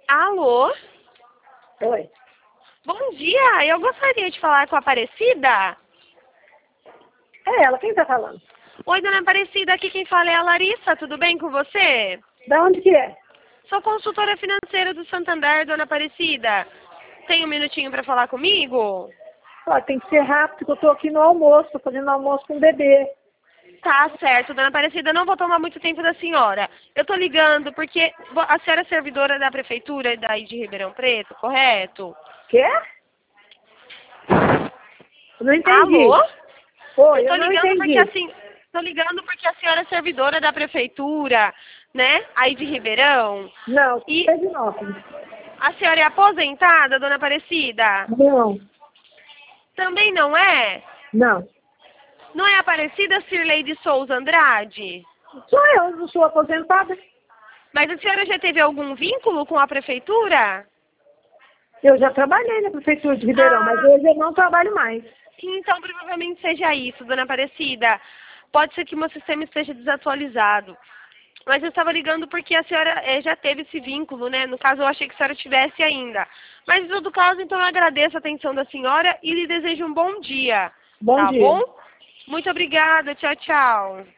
Alô? Oi. Bom dia, eu gostaria de falar com a Aparecida. É ela, quem tá falando? Oi, dona Aparecida, aqui quem fala é a Larissa, tudo bem com você? Da onde que é? Sou consultora financeira do Santander, dona Aparecida. Tem um minutinho para falar comigo? Ó, tem que ser rápido, que eu tô aqui no almoço, tô fazendo almoço com o bebê. Tá certo, dona Aparecida, não vou tomar muito tempo da senhora. Eu tô ligando porque a senhora é servidora da prefeitura daí de Ribeirão Preto, correto? Quê? Eu não entendi. Alô? Oi, Tô eu não ligando porque entendi. assim, tô ligando porque a senhora é servidora da prefeitura, né? Aí de Ribeirão. Não, E é de Nópolis. a senhora é aposentada, dona Aparecida? Não, Também não é? não. Não é Aparecida Cirlei de Souza Andrade? Sou eu, não sou aposentada. Mas a senhora já teve algum vínculo com a prefeitura? Eu já trabalhei na prefeitura de Ribeirão, mas Ah, hoje eu não trabalho mais. então provavelmente seja isso, dona Aparecida. Pode ser que o meu sistema esteja desatualizado. Mas eu estava ligando porque a senhora já teve esse vínculo, né? No caso, eu achei que a senhora tivesse ainda. Mas em todo caso, então eu agradeço a atenção da senhora e lhe desejo um bom dia. Bom Tá dia. bom? Muito obrigada. Tchau, tchau.